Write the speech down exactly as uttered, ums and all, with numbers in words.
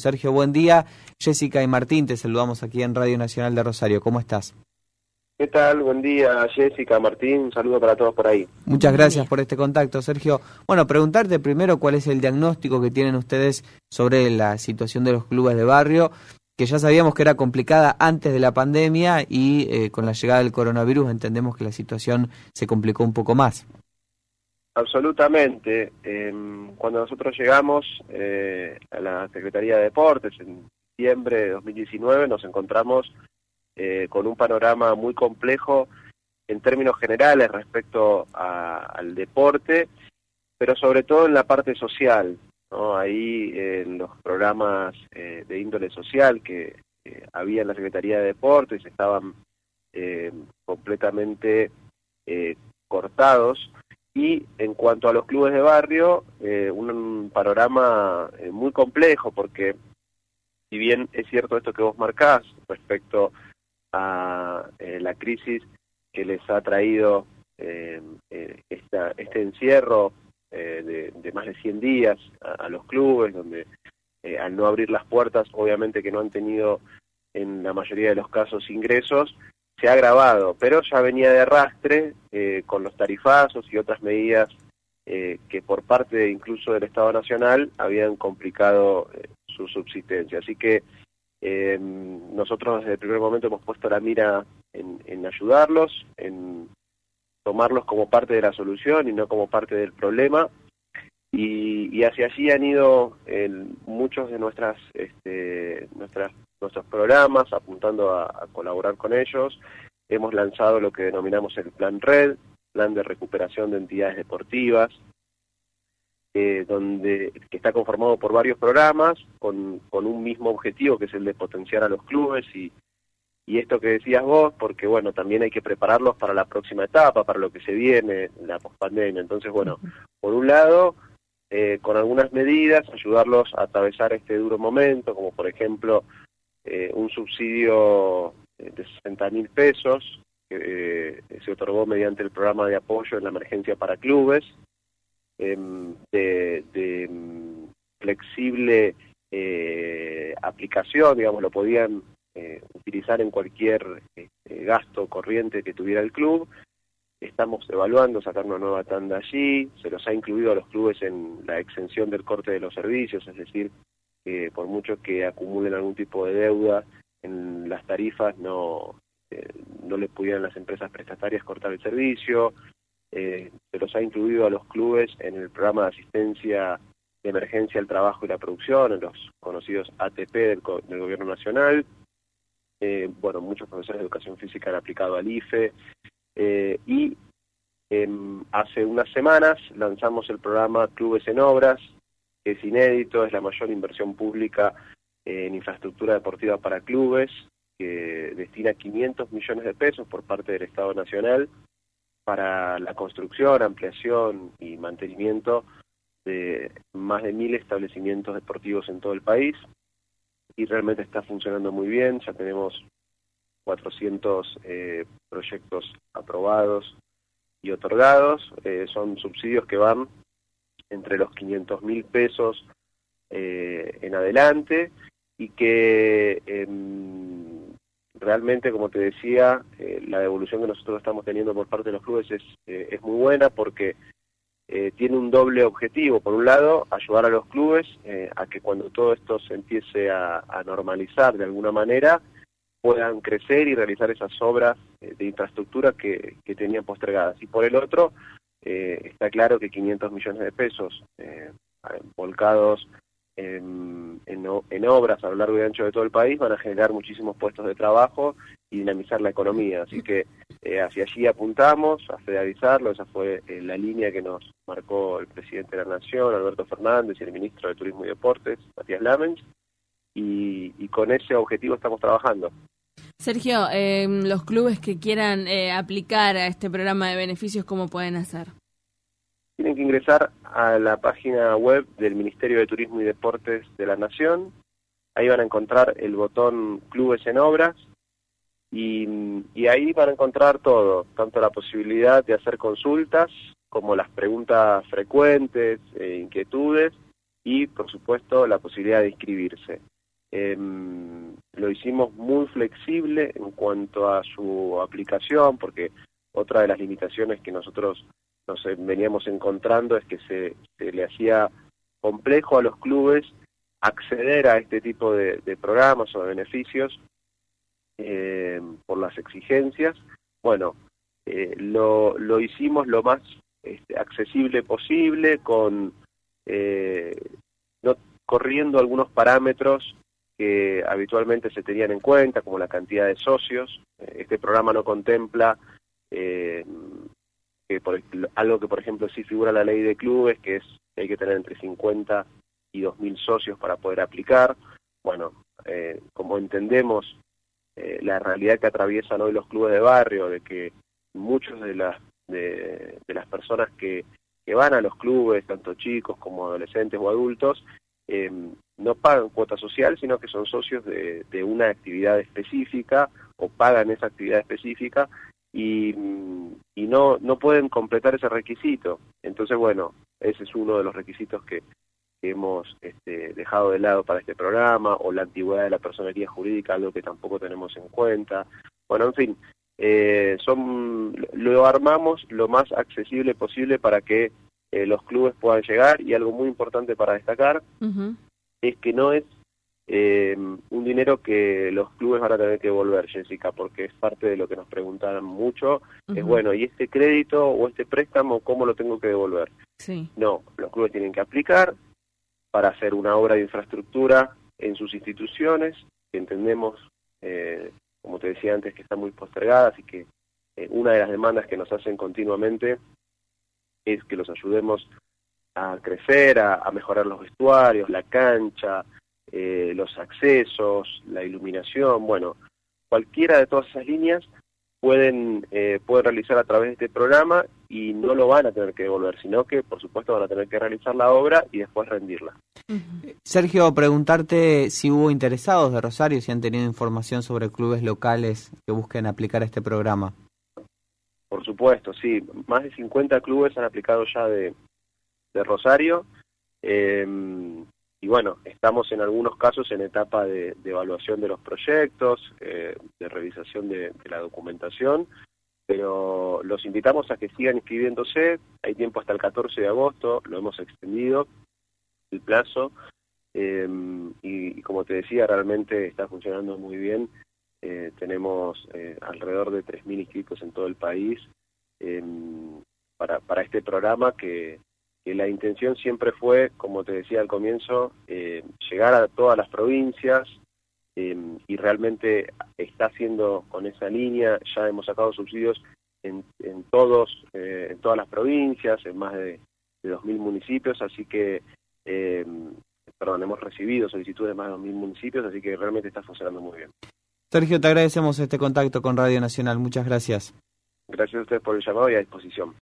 Sergio, buen día. Jessica y Martín, te saludamos aquí en Radio Nacional de Rosario. ¿Cómo estás? ¿Qué tal? Buen día, Jessica, Martín. Un saludo para todos por ahí. Muchas gracias por este contacto, Sergio. Bueno, preguntarte primero cuál es el diagnóstico que tienen ustedes sobre la situación de los clubes de barrio, que ya sabíamos que era complicada antes de la pandemia y eh, con la llegada del coronavirus entendemos que la situación se complicó un poco más. Absolutamente. Eh, cuando nosotros llegamos eh, a la Secretaría de Deportes en diciembre de dos mil diecinueve, nos encontramos eh, con un panorama muy complejo en términos generales respecto a, al deporte, pero sobre todo en la parte social, ¿no? Ahí eh, en los programas eh, de índole social que eh, había en la Secretaría de Deportes estaban eh, completamente eh, cortados. Y en cuanto a los clubes de barrio, eh, un, un panorama eh, muy complejo, porque si bien es cierto esto que vos marcás respecto a eh, la crisis que les ha traído eh, eh, esta, este encierro eh, de, de más de cien días a, a los clubes, donde eh, al no abrir las puertas, obviamente que no han tenido en la mayoría de los casos ingresos, se ha agravado, pero ya venía de arrastre eh, con los tarifazos y otras medidas eh, que por parte incluso del Estado Nacional habían complicado eh, su subsistencia. Así que eh, nosotros desde el primer momento hemos puesto la mira en, en ayudarlos, en tomarlos como parte de la solución y no como parte del problema. Y, y hacia allí han ido eh, muchos de nuestras, este, nuestras nuestros programas, apuntando a, a colaborar con ellos. Hemos lanzado lo que denominamos el Plan Red, Plan de Recuperación de Entidades Deportivas, eh, donde que está conformado por varios programas con, con un mismo objetivo, que es el de potenciar a los clubes y, y esto que decías vos, porque bueno, también hay que prepararlos para la próxima etapa, para lo que se viene, la pospandemia. Entonces, bueno, por un lado, eh, con algunas medidas, ayudarlos a atravesar este duro momento, como por ejemplo, Eh, un subsidio de sesenta mil pesos que eh, se otorgó mediante el programa de apoyo en la emergencia para clubes, eh, de, de flexible eh, aplicación, digamos, lo podían eh, utilizar en cualquier eh, gasto corriente que tuviera el club. Estamos evaluando sacar una nueva tanda allí, se los ha incluido a los clubes en la exención del corte de los servicios, es decir, que por mucho que acumulen algún tipo de deuda en las tarifas, no, eh, no les pudieran las empresas prestatarias cortar el servicio. Eh, se los ha incluido a los clubes en el programa de asistencia de emergencia al trabajo y la producción, en los conocidos A T P del, del Gobierno Nacional. Eh, bueno, muchos profesores de educación física han aplicado al I F E. Eh, y eh, hace unas semanas lanzamos el programa Clubes en Obras, que es inédito, es la mayor inversión pública en infraestructura deportiva para clubes, que destina quinientos millones de pesos por parte del Estado Nacional para la construcción, ampliación y mantenimiento de más de mil establecimientos deportivos en todo el país, y realmente está funcionando muy bien. Ya tenemos cuatrocientos eh, proyectos aprobados y otorgados. Eh, son subsidios que van entre los quinientos mil pesos eh, en adelante, y que eh, realmente, como te decía, eh, la devolución que nosotros estamos teniendo por parte de los clubes es, eh, es muy buena, porque eh, tiene un doble objetivo. Por un lado, ayudar a los clubes eh, a que cuando todo esto se empiece a, a normalizar de alguna manera, puedan crecer y realizar esas obras eh, de infraestructura que, que tenían postergadas. Y por el otro, Eh, está claro que quinientos millones de pesos eh, volcados en, en, en obras a lo largo y ancho de todo el país van a generar muchísimos puestos de trabajo y dinamizar la economía. Así que eh, hacia allí apuntamos, a federalizarlo. Esa fue eh, la línea que nos marcó el presidente de la Nación, Alberto Fernández, y el ministro de Turismo y Deportes, Matías Lamens, y, y con ese objetivo estamos trabajando. Sergio, eh, los clubes que quieran eh, aplicar a este programa de beneficios, ¿cómo pueden hacer? Tienen que ingresar a la página web del Ministerio de Turismo y Deportes de la Nación. Ahí van a encontrar el botón Clubes en Obras, y, y ahí van a encontrar todo, tanto la posibilidad de hacer consultas como las preguntas frecuentes, eh, inquietudes, y por supuesto la posibilidad de inscribirse. eh, lo hicimos muy flexible en cuanto a su aplicación, porque otra de las limitaciones que nosotros nos veníamos encontrando es que se, se le hacía complejo a los clubes acceder a este tipo de, de programas o de beneficios eh, por las exigencias. Bueno, eh, lo, lo hicimos lo más este, accesible posible, con eh, no corriendo algunos parámetros que habitualmente se tenían en cuenta, como la cantidad de socios. Este programa no contempla eh, que por, algo que, por ejemplo, sí figura en la ley de clubes, que es que hay que tener entre cincuenta y dos mil socios para poder aplicar. Bueno, eh, como entendemos eh, la realidad que atraviesan hoy los clubes de barrio, de que muchos de las de, de las personas que, que van a los clubes, tanto chicos como adolescentes o adultos, eh, no pagan cuota social, sino que son socios de, de una actividad específica o pagan esa actividad específica y, y no, no pueden completar ese requisito. Entonces, bueno, ese es uno de los requisitos que, que hemos este, dejado de lado para este programa, o la antigüedad de la personería jurídica, algo que tampoco tenemos en cuenta. Bueno, en fin, eh, son lo armamos lo más accesible posible para que eh, los clubes puedan llegar, y algo muy importante para destacar uh-huh. es que no es eh, un dinero que los clubes van a tener que devolver, Jessica, porque es parte de lo que nos preguntaban mucho, uh-huh. es bueno, ¿y este crédito o este préstamo cómo lo tengo que devolver? Sí. No, los clubes tienen que aplicar para hacer una obra de infraestructura en sus instituciones, que entendemos, eh, como te decía antes, que están muy postergadas, y que eh, una de las demandas que nos hacen continuamente es que los ayudemos a crecer, a, a mejorar los vestuarios, la cancha, eh, los accesos, la iluminación. Bueno, cualquiera de todas esas líneas pueden, eh, pueden realizar a través de este programa, y no lo van a tener que devolver, sino que, por supuesto, van a tener que realizar la obra y después rendirla. Uh-huh. Sergio, preguntarte si hubo interesados de Rosario, si han tenido información sobre clubes locales que busquen aplicar este programa. Por supuesto, sí. Más de cincuenta clubes han aplicado ya de, de Rosario. Eh, y bueno, estamos en algunos casos en etapa de, de evaluación de los proyectos, eh, de revisación de, de la documentación, pero los invitamos a que sigan inscribiéndose. Hay tiempo hasta el catorce de agosto, lo hemos extendido el plazo, eh, y, y como te decía, realmente está funcionando muy bien. Eh, tenemos eh, alrededor de tres mil inscritos en todo el país eh, para, para este programa, que, que la intención siempre fue, como te decía al comienzo, eh, llegar a todas las provincias, eh, y realmente está haciendo con esa línea. Ya hemos sacado subsidios en, en, todos, eh, en todas las provincias, en más de, de dos mil municipios, así que, eh, perdón, hemos recibido solicitudes de más de dos mil municipios, así que realmente está funcionando muy bien. Sergio, te agradecemos este contacto con Radio Nacional. Muchas gracias. Gracias a ustedes por el llamado y a disposición.